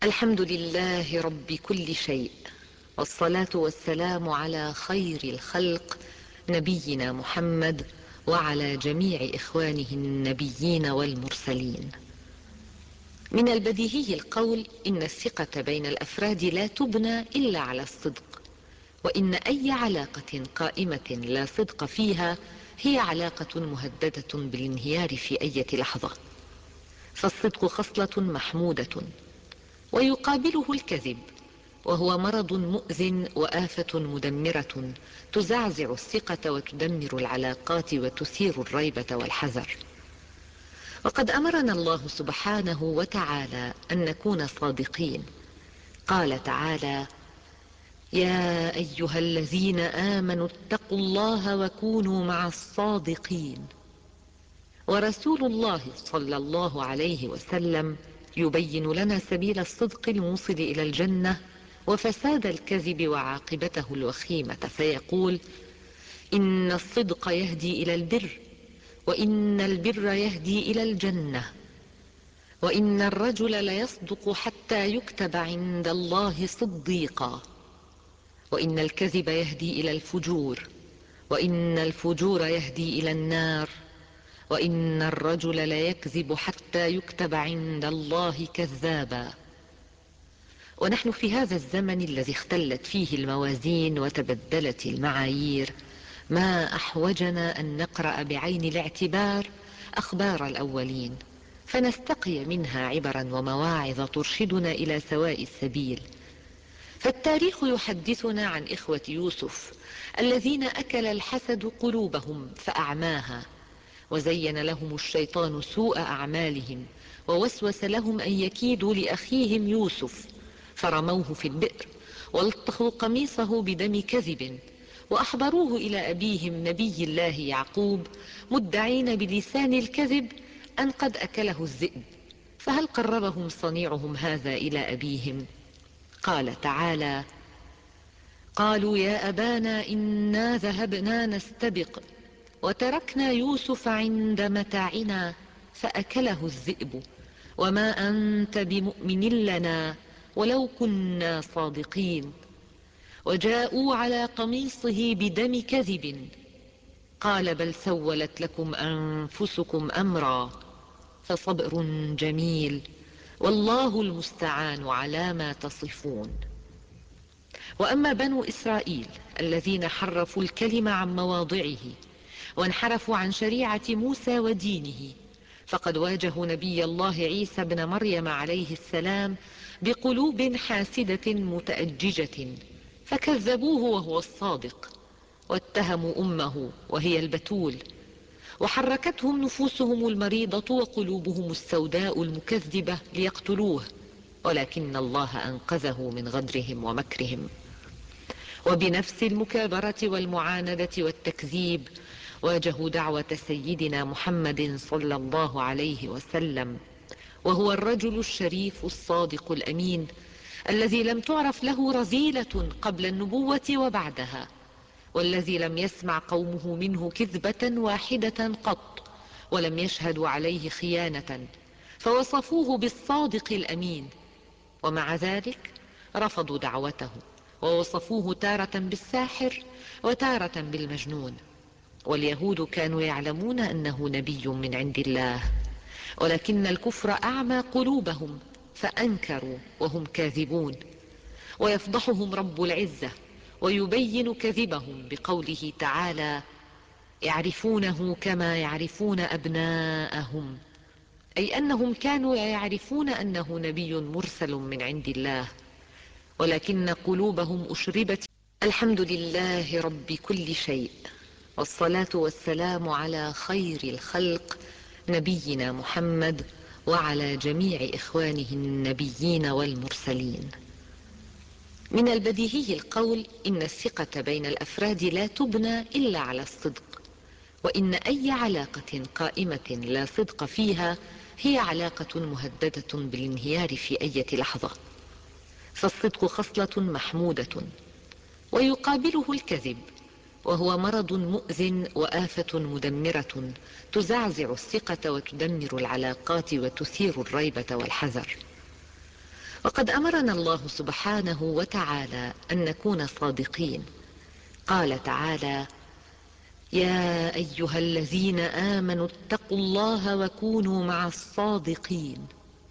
الحمد لله رب كل شيء، والصلاة والسلام على خير الخلق نبينا محمد وعلى جميع إخوانه النبيين والمرسلين. من البديهي القول إن الثقة بين الأفراد لا تبنى إلا على الصدق، وإن أي علاقة قائمة لا صدق فيها هي علاقة مهددة بالانهيار في أي لحظة. فالصدق خصلة محمودة، ويقابله الكذب، وهو مرض مؤذ وآفة مدمرة تزعزع الثقة وتدمر العلاقات وتثير الريبة والحذر. وقد أمرنا الله سبحانه وتعالى أن نكون صادقين. قال تعالى: يا أيها الذين آمنوا اتقوا الله وكونوا مع الصادقين. ورسول الله صلى الله عليه وسلم يبين لنا سبيل الصدق الموصل إلى الجنة وفساد الكذب وعاقبته الوخيمة، فيقول: إن الصدق يهدي إلى البر، وإن البر يهدي إلى الجنة، وإن الرجل ليصدق حتى يكتب عند الله صديقا، وإن الكذب يهدي إلى الفجور، وإن الفجور يهدي إلى النار، وإن الرجل ليكذب حتى يكتب عند الله كذابا. ونحن في هذا الزمن الذي اختلت فيه الموازين وتبدلت المعايير، ما أحوجنا أن نقرأ بعين الاعتبار أخبار الأولين، فنستقي منها عبرا ومواعظ ترشدنا إلى سواء السبيل. فالتاريخ يحدثنا عن إخوة يوسف الذين أكل الحسد قلوبهم فأعماها، وزين لهم الشيطان سوء أعمالهم، ووسوس لهم أن يكيدوا لأخيهم يوسف، فرموه في البئر والطخوا قميصه بدم كذب، وأحضروه إلى أبيهم نبي الله يعقوب مدعين بلسان الكذب أن قد أكله الذئب. فهل قربهم صنيعهم هذا إلى أبيهم؟ قال تعالى: قالوا يا أبانا إنا ذهبنا نستبق وتركنا يوسف عند متاعنا فأكله الذئب وما أنت بمؤمن لنا ولو كنا صادقين. وجاءوا على قميصه بدم كذب قال بل سولت لكم أنفسكم أمرا فصبر جميل والله المستعان على ما تصفون. وأما بنو إسرائيل الذين حرفوا الكلم عن مواضعه وانحرفوا عن شريعة موسى ودينه، فقد واجهوا نبي الله عيسى بن مريم عليه السلام بقلوب حاسدة متأججة، فكذبوه وهو الصادق، واتهموا أمه وهي البتول، وحركتهم نفوسهم المريضة وقلوبهم السوداء المكذبة ليقتلوه، ولكن الله أنقذه من غدرهم ومكرهم. وبنفس المكابرة والمعاندة والتكذيب واجهوا دعوة سيدنا محمد صلى الله عليه وسلم، وهو الرجل الشريف الصادق الأمين الذي لم تعرف له رذيلة قبل النبوة وبعدها، والذي لم يسمع قومه منه كذبة واحدة قط، ولم يشهدوا عليه خيانة، فوصفوه بالصادق الأمين. ومع ذلك رفضوا دعوته، ووصفوه تارة بالساحر وتارة بالمجنون. واليهود كانوا يعلمون أنه نبي من عند الله، ولكن الكفر أعمى قلوبهم فأنكروا وهم كاذبون. ويفضحهم رب العزة ويبين كذبهم بقوله تعالى: يعرفونه كما يعرفون أبناءهم، أي أنهم كانوا يعرفون أنه نبي مرسل من عند الله، ولكن قلوبهم أشربت. الحمد لله رب كل شيء، والصلاة والسلام على خير الخلق نبينا محمد وعلى جميع إخوانه النبيين والمرسلين. من البديهي القول إن الثقة بين الأفراد لا تبنى إلا على الصدق، وإن أي علاقة قائمة لا صدق فيها هي علاقة مهددة بالانهيار في أي لحظة. فالصدق خصلة محمودة، ويقابله الكذب، وهو مرض مؤذ وآفة مدمرة تزعزع الثقة وتدمر العلاقات وتثير الريبة والحذر. وقد أمرنا الله سبحانه وتعالى أن نكون صادقين. قال تعالى: يا أيها الذين آمنوا اتقوا الله وكونوا مع الصادقين.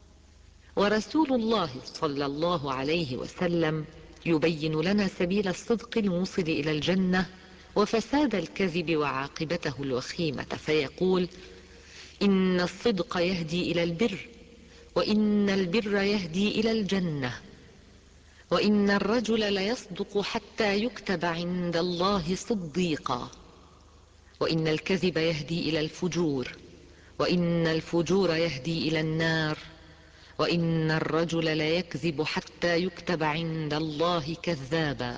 ورسول الله صلى الله عليه وسلم يبين لنا سبيل الصدق الموصل إلى الجنة وفساد الكذب وعاقبته الوخيمة، فيقول: إن الصدق يهدي إلى البر، وإن البر يهدي إلى الجنة، وإن الرجل ليصدق حتى يكتب عند الله صديقا، وإن الكذب يهدي إلى الفجور، وإن الفجور يهدي إلى النار، وإن الرجل ليكذب حتى يكتب عند الله كذابا.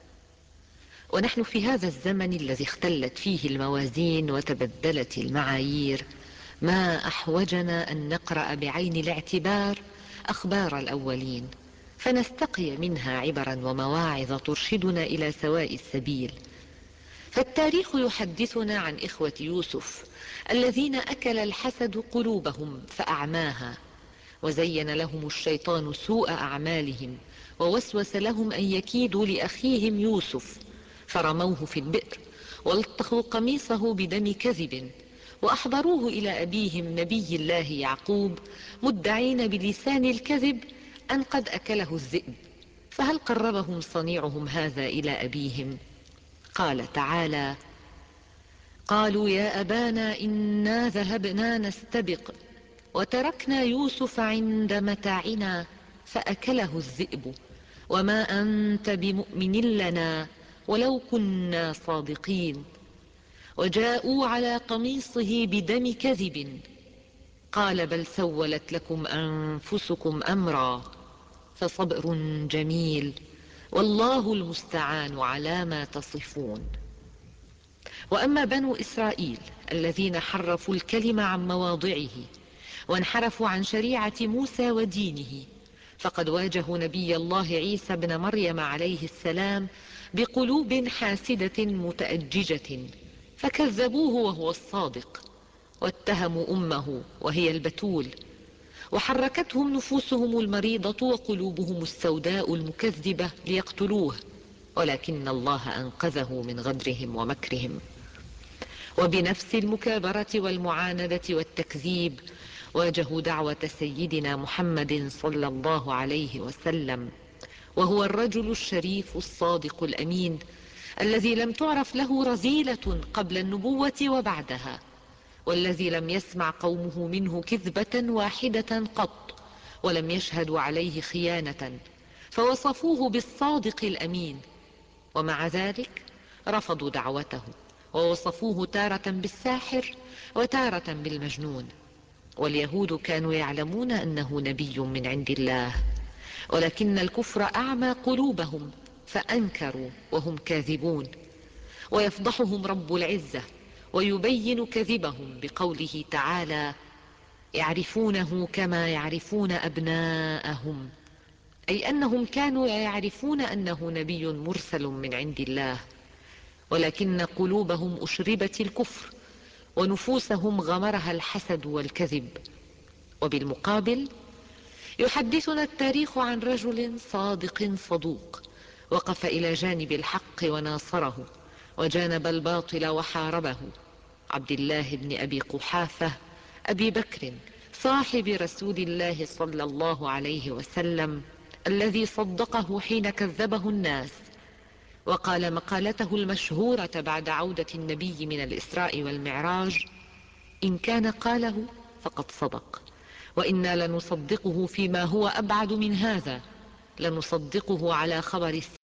ونحن في هذا الزمن الذي اختلت فيه الموازين وتبدلت المعايير، ما أحوجنا أن نقرأ بعين الاعتبار أخبار الأولين، فنستقي منها عبرا ومواعظ ترشدنا إلى سواء السبيل. فالتاريخ يحدثنا عن إخوة يوسف الذين أكل الحسد قلوبهم فأعماها، وزين لهم الشيطان سوء أعمالهم، ووسوس لهم أن يكيدوا لأخيهم يوسف، فرموه في البئر والطخوا قميصه بدم كذب، وأحضروه إلى أبيهم نبي الله يعقوب مدعين بلسان الكذب أن قد أكله الذئب. فهل قربهم صنيعهم هذا إلى أبيهم؟ قال تعالى: قالوا يا أبانا إنا ذهبنا نستبق وتركنا يوسف عند متاعنا فأكله الذئب وما أنت بمؤمن لنا ولو كنا صادقين. وجاءوا على قميصه بدم كذب قال بل سولت لكم أنفسكم أمرا فصبر جميل والله المستعان على ما تصفون. وأما بنو إسرائيل الذين حرفوا الكلم عن مواضعه وانحرفوا عن شريعة موسى ودينه، فقد واجهوا نبي الله عيسى بن مريم عليه السلام بقلوب حاسدة متأججة، فكذبوه وهو الصادق، واتهموا أمه وهي البتول، وحركتهم نفوسهم المريضة وقلوبهم السوداء المكذبة ليقتلوه، ولكن الله أنقذه من غدرهم ومكرهم. وبنفس المكابرة والمعاندة والتكذيب واجهوا دعوة سيدنا محمد صلى الله عليه وسلم، وهو الرجل الشريف الصادق الأمين الذي لم تعرف له رذيلة قبل النبوة وبعدها، والذي لم يسمع قومه منه كذبة واحدة قط، ولم يشهدوا عليه خيانة، فوصفوه بالصادق الأمين، ومع ذلك رفضوا دعوته ووصفوه تارة بالساحر وتارة بالمجنون. واليهود كانوا يعلمون أنه نبي من عند الله، ولكن الكفر أعمى قلوبهم فأنكروا وهم كاذبون. ويفضحهم رب العزة ويبين كذبهم بقوله تعالى: يعرفونه كما يعرفون أبناءهم، أي أنهم كانوا يعرفون أنه نبي مرسل من عند الله، ولكن قلوبهم أشربت الكفر ونفوسهم غمرها الحسد والكذب. وبالمقابل يحدثنا التاريخ عن رجل صادق صدوق وقف إلى جانب الحق وناصره وجانب الباطل وحاربه، عبد الله بن أبي قحافة أبي بكر صاحب رسول الله صلى الله عليه وسلم، الذي صدقه حين كذبه الناس، وقال مقالته المشهورة بعد عودة النبي من الإسراء والمعراج: إن كان قاله فقد صدق، وإنا لنصدقه فيما هو أبعد من هذا، لنصدقه على خبر